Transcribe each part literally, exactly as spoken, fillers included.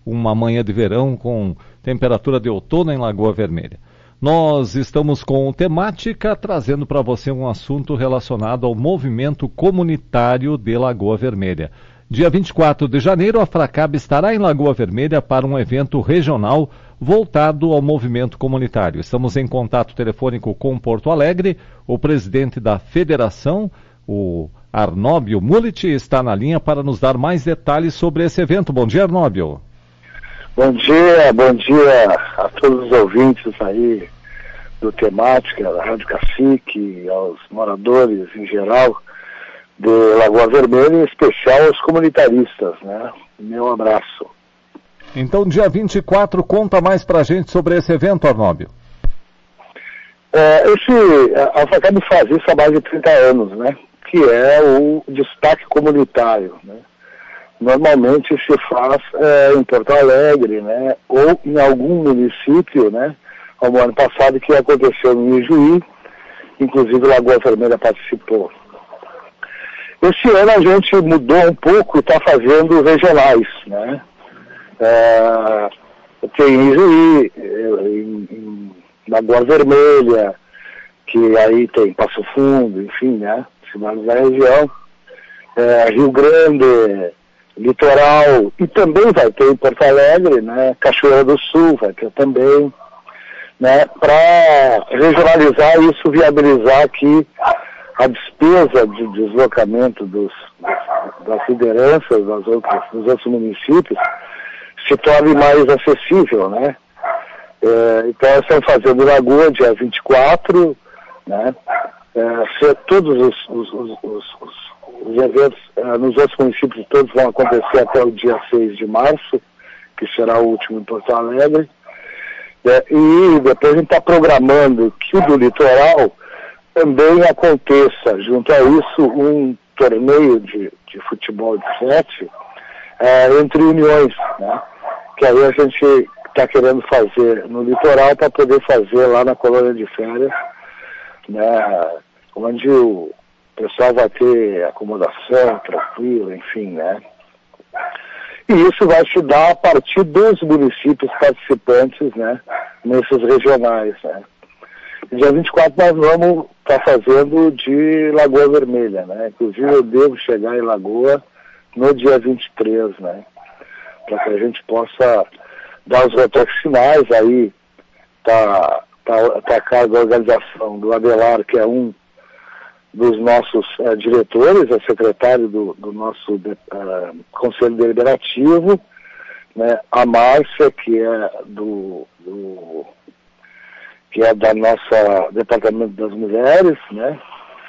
uma manhã de verão com temperatura de outono em Lagoa Vermelha. Nós estamos com temática trazendo para você um assunto relacionado ao movimento comunitário de Lagoa Vermelha. Dia vinte e quatro de janeiro, a Fracab estará em Lagoa Vermelha para um evento regional voltado ao movimento comunitário. Estamos em contato telefônico com Porto Alegre. O presidente da federação, o Arnóbio Mulit, está na linha para nos dar mais detalhes sobre esse evento. Bom dia, Arnóbio. Bom dia, bom dia a todos os ouvintes aí do Temática, da Rádio Cacique, aos moradores em geral de Lagoa Vermelha, em especial aos comunitaristas, né? Meu abraço. Então, dia vinte e quatro, conta mais pra gente sobre esse evento, Arnóbio. É, esse, a Fracab faz isso há mais de trinta anos, né? Que é o destaque comunitário, né? Normalmente se faz é, em Porto Alegre, né, ou em algum município, né, como ano passado que aconteceu em Ijuí, inclusive Lagoa Vermelha participou. Esse ano a gente mudou um pouco e está fazendo regionais, né, é, tem em Ijuí, em, em Lagoa Vermelha, que aí tem Passo Fundo, enfim, né, cidades da região, é, Rio Grande, Litoral, e também vai ter em Porto Alegre, né, Cachoeira do Sul vai ter também, né, para regionalizar isso, viabilizar aqui a despesa de deslocamento dos, das lideranças das outras, dos outros municípios se torne mais acessível, né. É, então nós estamos fazendo Lagoa dia vinte e quatro, né, é, todos os, os, os, os, os Os eventos uh, nos outros municípios todos vão acontecer até o dia seis de março, que será o último em Porto Alegre. É, e depois a gente está programando que o do litoral também aconteça, junto a isso, um torneio de, de futebol de sete uh, entre uniões, né? Que aí a gente está querendo fazer no litoral para poder fazer lá na colônia de férias, né? Onde o O pessoal vai ter acomodação tranquila, enfim, né? E isso vai se dar a partir dos municípios participantes, né? Nesses regionais, né? E dia vinte e quatro nós vamos estar tá fazendo de Lagoa Vermelha, né? Inclusive eu devo chegar em Lagoa no dia vinte e três, né? Para que a gente possa dar os retoques finais, aí tá, tá, tá a cargo da organização do Adelar, que é um dos nossos uh, diretores, é secretário do, do nosso de, uh, Conselho Deliberativo, né, a Márcia, que é do, do que é da nossa Departamento das Mulheres, né,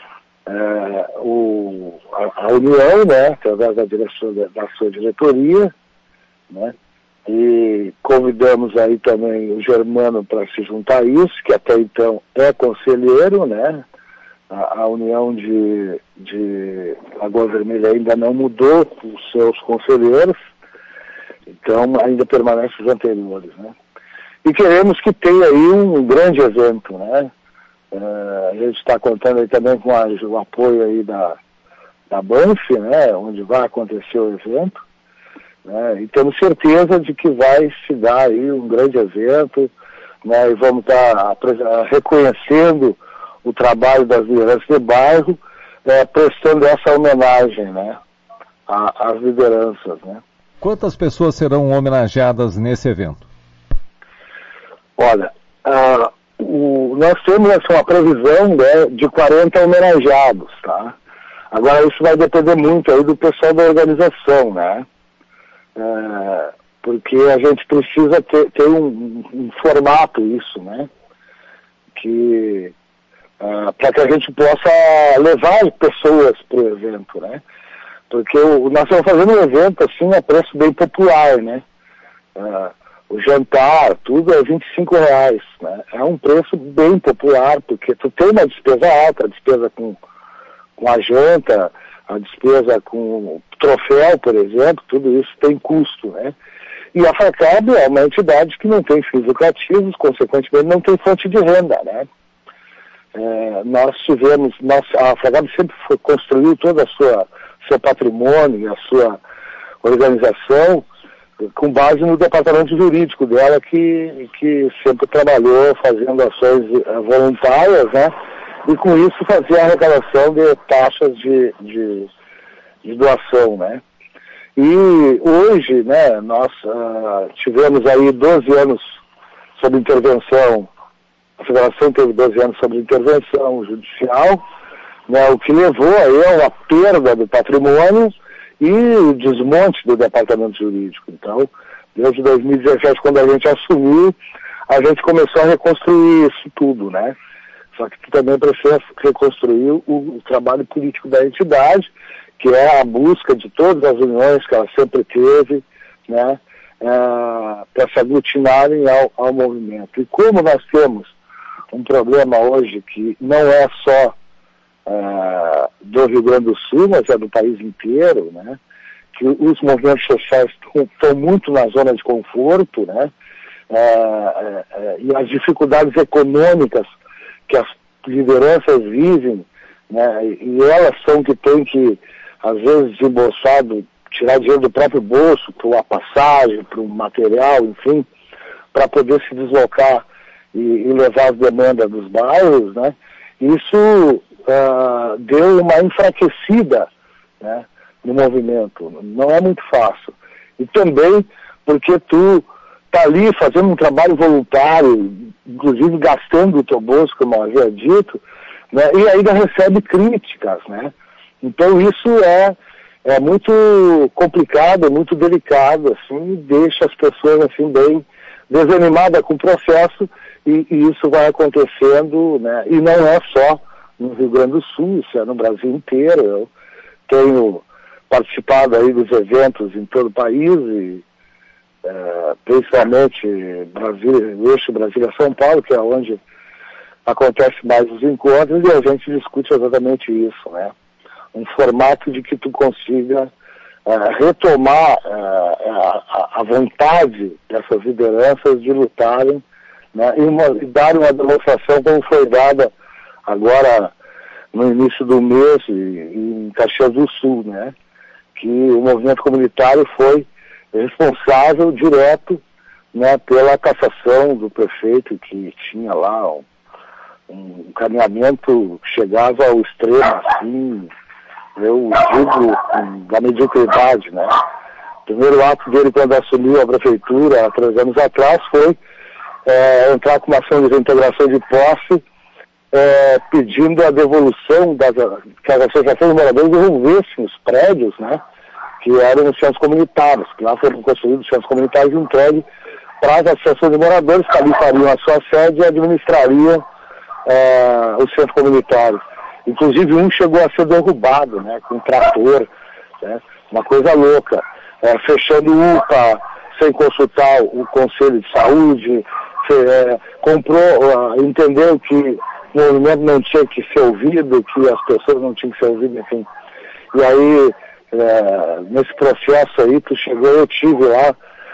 uh, o, a, a União, né, através da direção da, da sua diretoria, né, e convidamos aí também o Germano para se juntar a isso, que até então é conselheiro, né. A, a União de, de Lagoa Vermelha ainda não mudou os seus conselheiros, então ainda permanece os anteriores, né? E queremos que tenha aí um grande evento, né? Uh, a gente está contando aí também com a, o apoio aí da, da Banff, né? Onde vai acontecer o evento, né? E temos certeza de que vai se dar aí um grande evento, né? E vamos estar tá reconhecendo o trabalho das lideranças de bairro, é, prestando essa homenagem, né, às lideranças, né. Quantas pessoas serão homenageadas nesse evento? Olha, uh, o, nós temos essa uma previsão, né, de quarenta homenageados, tá? Agora isso vai depender muito aí do pessoal da organização, né, uh, porque a gente precisa ter, ter um, um formato isso, né, que Uh, para que a gente possa levar pessoas para o evento, né? Porque o, nós estamos fazendo um evento assim a preço bem popular, né? Uh, o jantar, tudo é vinte e cinco reais, né? É um preço bem popular, porque tu tem uma despesa alta, a despesa com, com a janta, a despesa com o troféu, por exemplo, tudo isso tem custo, né? E a Fracab é uma entidade que não tem fins lucrativos, consequentemente não tem fonte de renda, né? É, nós tivemos, nós, a Fracab sempre foi, construiu todo a sua seu patrimônio, a sua organização com base no departamento jurídico dela, que, que sempre trabalhou fazendo ações voluntárias, né? E com isso fazia a arrecadação de taxas de, de, de doação, né? E hoje, né, nós uh, tivemos aí doze anos sob intervenção, a Federação teve doze anos sob intervenção judicial, né, o que levou aí a uma perda do patrimônio e o desmonte do departamento jurídico. Então, desde dois mil e dezessete, quando a gente assumiu, a gente começou a reconstruir isso tudo, né? Só que também precisa reconstruir o, o trabalho político da entidade, que é a busca de todas as uniões que ela sempre teve, né, é, para se aglutinarem ao, ao movimento. E como nós temos um problema hoje que não é só é, do Rio Grande do Sul, mas é do país inteiro, né, que os movimentos sociais estão muito na zona de conforto, né, é, é, é, e as dificuldades econômicas que as lideranças vivem, né, e elas são que têm que, às vezes, desembolsado, tirar dinheiro do próprio bolso para uma passagem, para um material, enfim, para poder se deslocar e, e levar as demandas dos bairros, né? Isso uh, deu uma enfraquecida, né, no movimento. Não é muito fácil. E também porque tu está ali fazendo um trabalho voluntário, inclusive gastando o teu bolso, como eu havia dito, né, e ainda recebe críticas, né? Então isso é, é muito complicado, muito delicado, assim, deixa as pessoas assim bem desanimadas com o processo, e, e isso vai acontecendo, né? E não é só no Rio Grande do Sul, isso é no Brasil inteiro. Eu tenho participado aí dos eventos em todo o país, e é, principalmente Brasil, o eixo Brasília-São Paulo, que é onde acontece mais os encontros, e a gente discute exatamente isso, né? Um formato de que tu consiga uh, retomar uh, a, a vontade dessas lideranças de lutarem, né, e, uma, e dar uma demonstração como foi dada agora no início do mês em Caxias do Sul, né, que o movimento comunitário foi responsável direto, né, pela cassação do prefeito, que tinha lá um, um encaminhamento que chegava ao extremo, assim, eu digo da mediocridade, né? O primeiro ato dele quando assumiu a prefeitura há três anos atrás foi é, entrar com uma ação de reintegração de posse, é, pedindo a devolução das, que as associações de moradores devolvessem os prédios, né, que eram os centros comunitários, que lá foram construídos os centros comunitários entregues para as associações de moradores, que ali fariam a sua sede e administrariam é, o centro comunitário. Inclusive um chegou a ser derrubado, né, com um trator, né, uma coisa louca, é, fechando U P A, sem consultar o Conselho de Saúde, se, é, comprou, uh, entendeu que o movimento não tinha que ser ouvido, que as pessoas não tinham que ser ouvidas, enfim. E aí, é, nesse processo aí, tu chegou, eu tive lá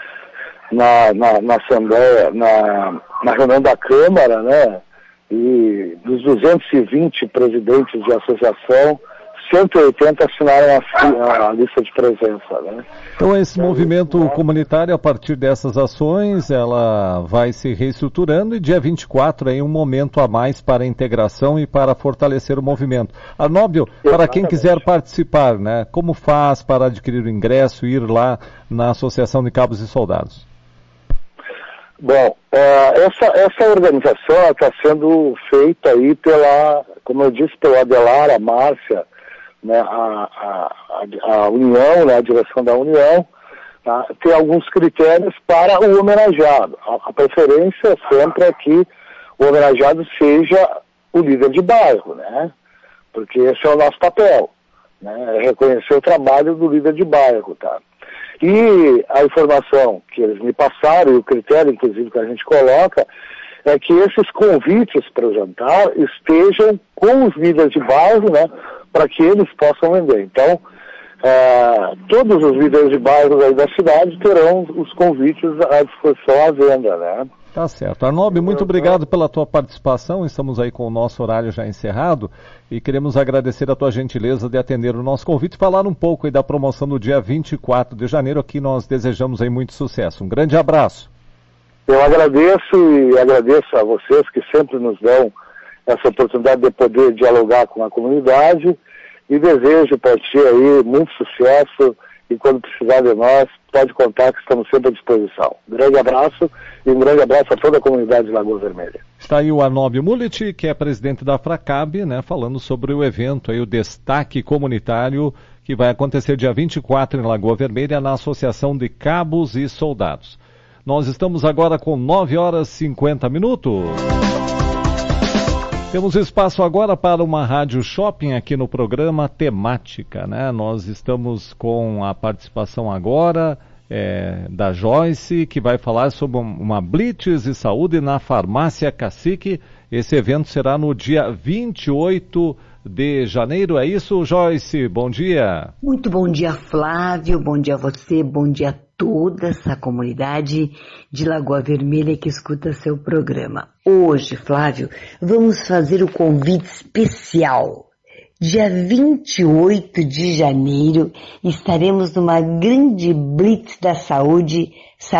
na, na, na Assembleia, na, na reunião da Câmara, né, e dos duzentos e vinte presidentes de associação, cento e oitenta assinaram a, a lista de presença, né? Então esse movimento comunitário, a partir dessas ações, ela vai se reestruturando, e dia vinte e quatro é um momento a mais para a integração e para fortalecer o movimento. Arnóbio, para quem quiser participar, né, como faz para adquirir o ingresso e ir lá na Associação de Cabos e Soldados? Bom, essa, essa organização está sendo feita aí pela, como eu disse, pelo Adelar, a Márcia, né, a, a, a União, né, a direção da União, tá, tem alguns critérios para o homenageado. A, a preferência sempre é que o homenageado seja o líder de bairro, né, porque esse é o nosso papel, né, é reconhecer o trabalho do líder de bairro, tá. E a informação que eles me passaram, e o critério, inclusive, que a gente coloca, é que esses convites para o jantar estejam com os líderes de bairro, né, para que eles possam vender. Então, é, todos os líderes de bairro aí da cidade terão os convites à disposição à venda, né. Tá certo. Arnob, muito obrigado pela tua participação. Estamos aí com o nosso horário já encerrado e queremos agradecer a tua gentileza de atender o nosso convite e falar um pouco aí da promoção do dia vinte e quatro de janeiro. Aqui nós desejamos aí muito sucesso. Um grande abraço. Eu agradeço e agradeço a vocês que sempre nos dão essa oportunidade de poder dialogar com a comunidade e desejo para ti aí muito sucesso e quando precisar de nós, pode contar que estamos sempre à disposição. Um grande abraço e um grande abraço a toda a comunidade de Lagoa Vermelha. Está aí o Arnob Mulit, que é presidente da Fracab, né, falando sobre o evento, aí, o destaque comunitário que vai acontecer dia vinte e quatro em Lagoa Vermelha na Associação de Cabos e Soldados. Nós estamos agora com nove horas e cinquenta minutos. Temos espaço agora para uma rádio shopping aqui no programa Temática, né? Nós estamos com a participação agora é, da Joyce, que vai falar sobre uma blitz de saúde na Farmácia Cacique. Esse evento será no dia vinte e oito de janeiro, é isso, Joyce? Bom dia. Muito bom dia, Flávio, bom dia a você, bom dia a toda essa comunidade de Lagoa Vermelha que escuta seu programa. Hoje, Flávio, vamos fazer o convite especial. Dia vinte e oito de janeiro estaremos numa grande blitz da saúde